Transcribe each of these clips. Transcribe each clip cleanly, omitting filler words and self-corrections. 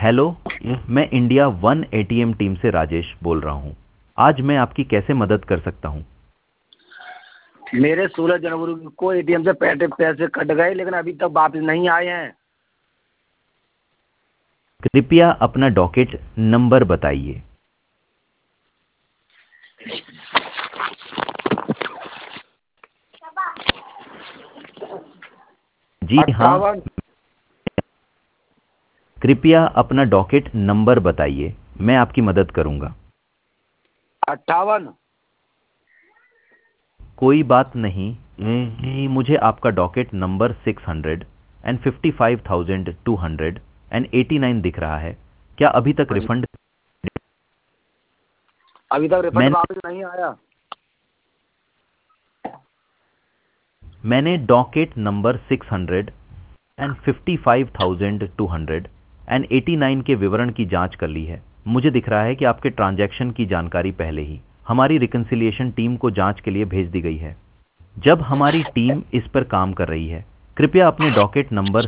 Hello, मैं India one ATM team से राजेश बोल रहा हूँ। आज मैं आपकी कैसे मदद कर सकता हूँ? मेरे 16 जनवरी को एटीएम से पैसे कट गए, लेकिन अभी तक वापस नहीं आए हैं। कृपया अपना डॉकेट नंबर बताइए। जी हाँ, 58। कृपया अपना डॉकेट नंबर बताइए, मैं आपकी मदद करूंगा। 58। कोई बात नहीं। मुझे आपका डॉकेट नंबर 655,289 दिख रहा है। क्या अभी तक हाँ जी। रिफंड? अभी तक रिफंड मैं वापस नहीं आया। मैंने डॉकेट नंबर 655,289 के विवरण की जांच कर ली है। मुझे दिख रहा है कि आपके ट्रांजैक्शन की जानकारी पहले ही हमारी रिकंसिलिएशन टीम को जांच के लिए भेज दी गई है। जब हमारी टीम इस पर काम कर रही है, कृपया अपने डॉकेट नंबर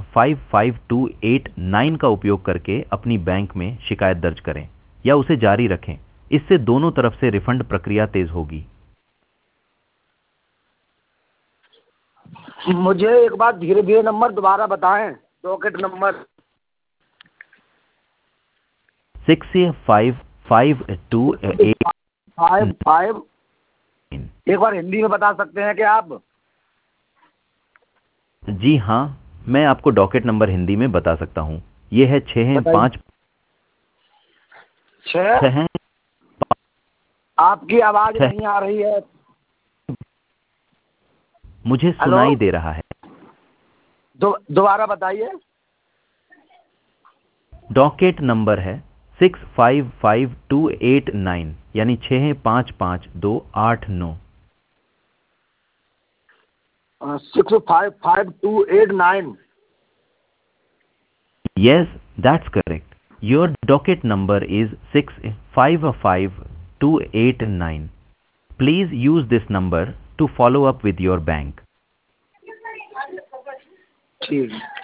655,289 का उपयोग करके अपनी बैंक में शिकायत दर्ज करें या उसे जारी रखें। इससे दोनों तरफ से रिफंड प्रक्रिया तेज होगी। मुझे एक बार धीरे धीरे नंबर दोबारा बताएं। Docket number 655,289। 55। एक बार हिंदी में बता सकते हैं क्या आप? जी हाँ, मैं आपको डॉकेट नंबर हिंदी में बता सकता हूँ। ये है छः बताइए। पाँच 6। छः आपकी आवाज छः। नहीं आ रही है। मुझे हेलो। सुनाई दे रहा है। दोबारा बताइए। डॉकेट नंबर है 655,289, यानी 655,289। 655,289। Yes, that's correct. Your docket number is 655,289. Please use this number to follow up with your bank. ठीक है।